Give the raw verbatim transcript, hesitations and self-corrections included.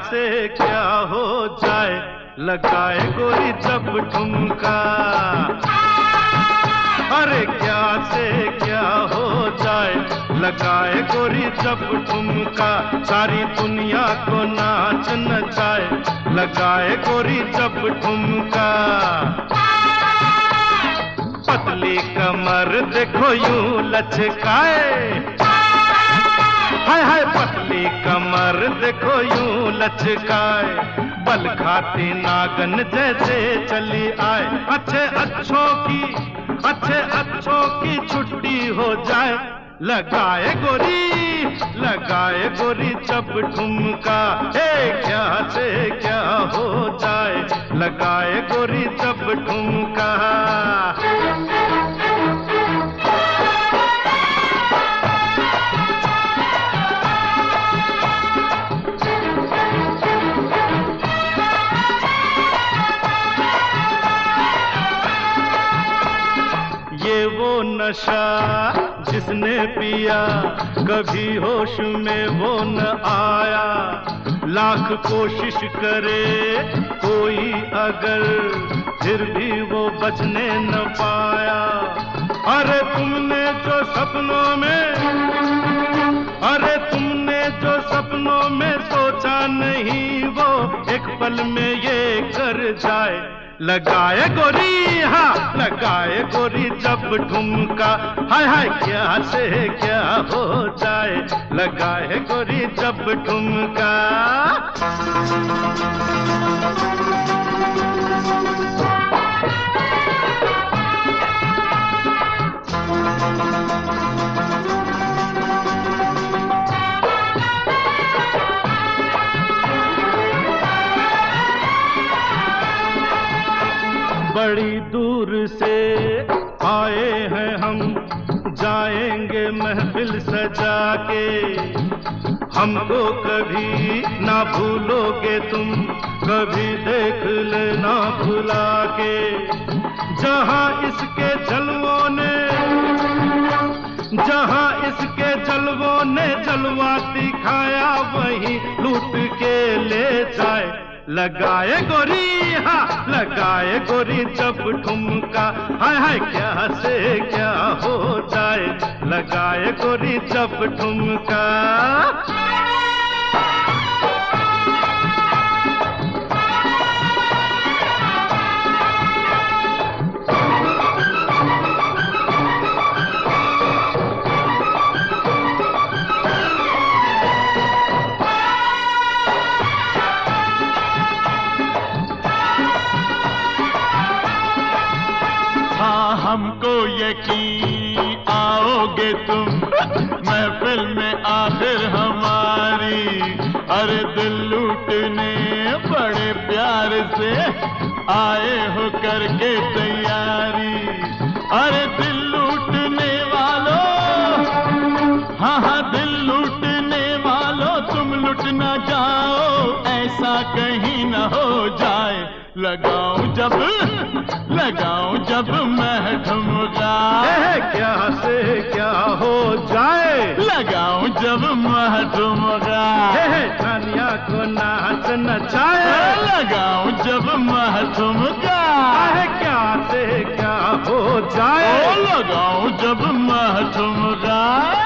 से क्या हो जाए, लगाए गोरी जब ठुमका। अरे क्या से क्या हो जाए, लगाए गोरी जब ठुमका। सारी दुनिया को नाच नचाए, लगाए गोरी जब ठुमका। पतली कमर देखो यूं लचकाए, हाय हाय पतली कमर देखो यूं लचकाए। बल खाती नागन जैसे चली आए, अच्छे अच्छों की अच्छे अच्छों की छुट्टी हो जाए, लगाए गोरी लगाए गोरी जब ठुमका। हे क्या से क्या हो जाए, लगाए गोरी जब ठुमका। ये वो नशा जिसने पिया कभी होश में वो न आया। लाख कोशिश करे कोई अगर फिर भी वो बचने न पाया। अरे तुमने जो सपनों में अरे तुमने जो सपनों में सोचा नहीं, वो एक पल में ये कर जाए, लगाए गोरी हाँ लगाए गोरी जब ठुमका। हाय हाय क्या से क्या हो जाए, लगाए गोरी जब ठुमका। बड़ी दूर से आए हैं हम, जाएंगे महफिल सजा के। हमको कभी ना भूलोगे तुम, कभी देख लेना भुला के। जहां इसके जलवों ने जहां इसके जलवों ने जलवा दिखाया, वहीं लूट के ले जाए, लगाए गोरी हाँ लगाए गोरी जब ठुमका। हाय हाय क्या से क्या हो जाए, लगाए गोरी जब ठुमका। हमको यकीन आओगे तुम महफिल में आखिर हमारी। अरे दिल लूटने बड़े प्यार से आए हो करके तैयारी। अरे दिल लूटने वालों हाँ हाँ दिल लूटने वालों, तुम लुट ना जाओ, ऐसा कहीं न हो जाए। लगाऊं जब लगाऊं जब मैं ठुमका, क्या से क्या हो जाए, लगाऊं जब मैं ठुमका। दुनिया को नाच नचाए, लगाऊं जब मैं ठुमका। क्या से क्या हो जाए, लगाऊं जब मैं ठुमका।